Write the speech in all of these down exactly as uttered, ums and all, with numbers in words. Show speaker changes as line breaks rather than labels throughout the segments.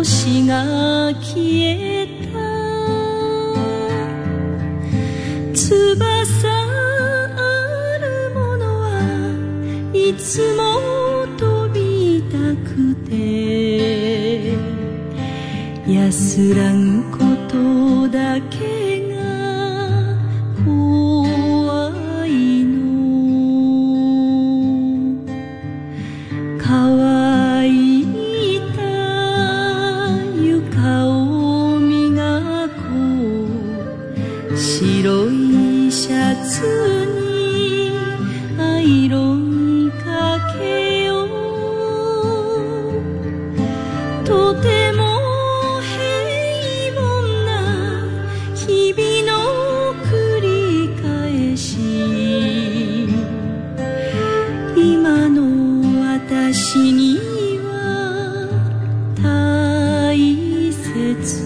星が消えた翼あるものはいつも飛びたくて安らぐことだけが怖いの乾いた床を磨こう白いシャツにアイロンかけようとても平凡な日々の繰り返し今の私には大切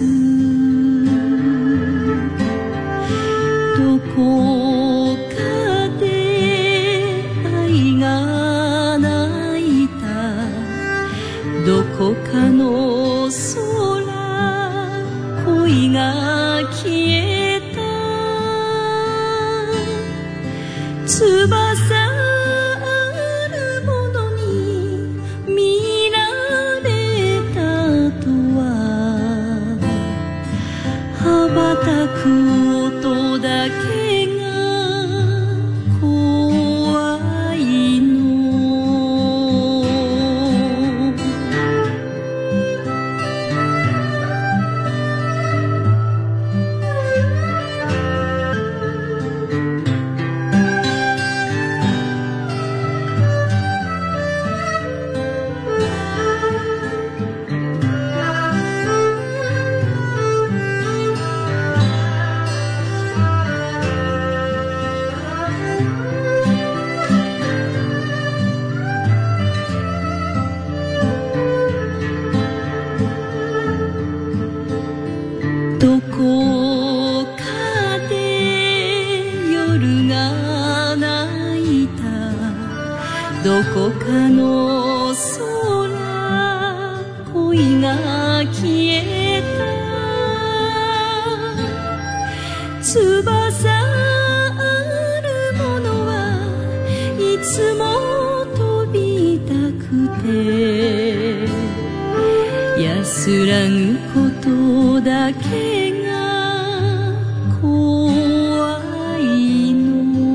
どこかで愛が泣いたどこかの空恋が消えた翼あるものに見られたとは羽ばたく音だけが怖いのどこかで夜が泣いたどこかの空恋が消えた翼あるものはいつも飛びたくて安らぐことだけが怖いの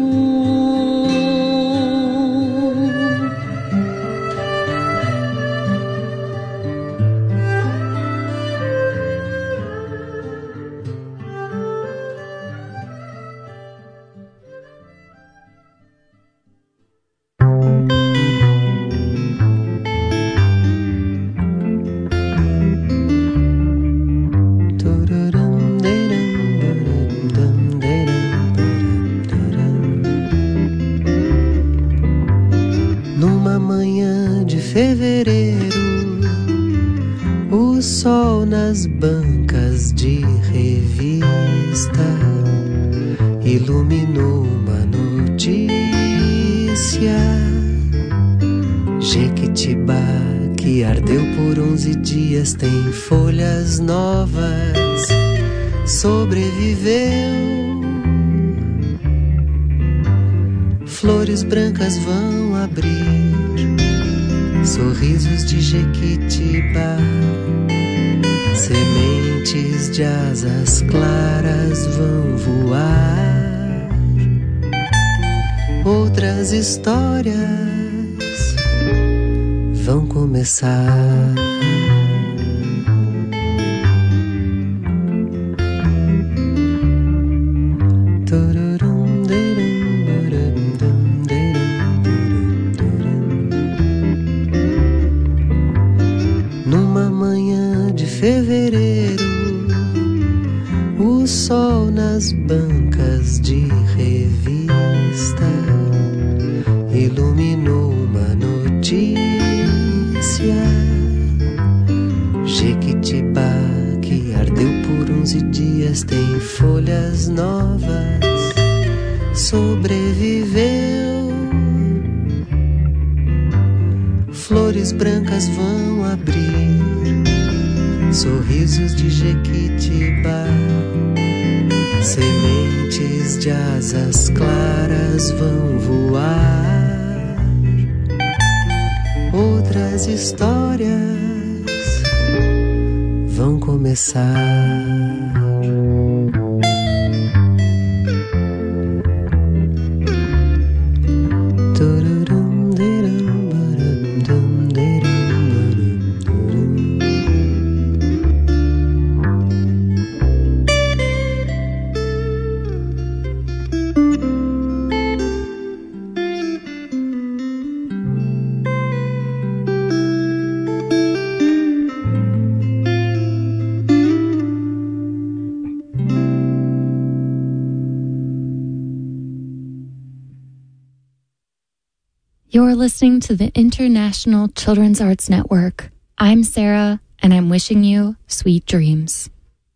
o sol nas bancas de revista iluminou uma notícia. Jequitibá, que ardeu por onze dias, tem folhas novas, sobreviveu. Flores brancas vão abrir, sorrisos de Jequitibá, sementes de asas claras vão voar. Outras histórias vão começar. Fevereiro, o sol nas bancas de revista iluminou uma notícia. Jequitibá, que ardeu por onze dias, tem folhas novas, sobreviveu. Flores brancas vão abrir,
sorrisos de Jequitibá, sementes de asas claras vão voar. Outras histórias vão começar.
You're listening to the International Children's Arts Network. I'm Sarah, and I'm wishing you sweet dreams.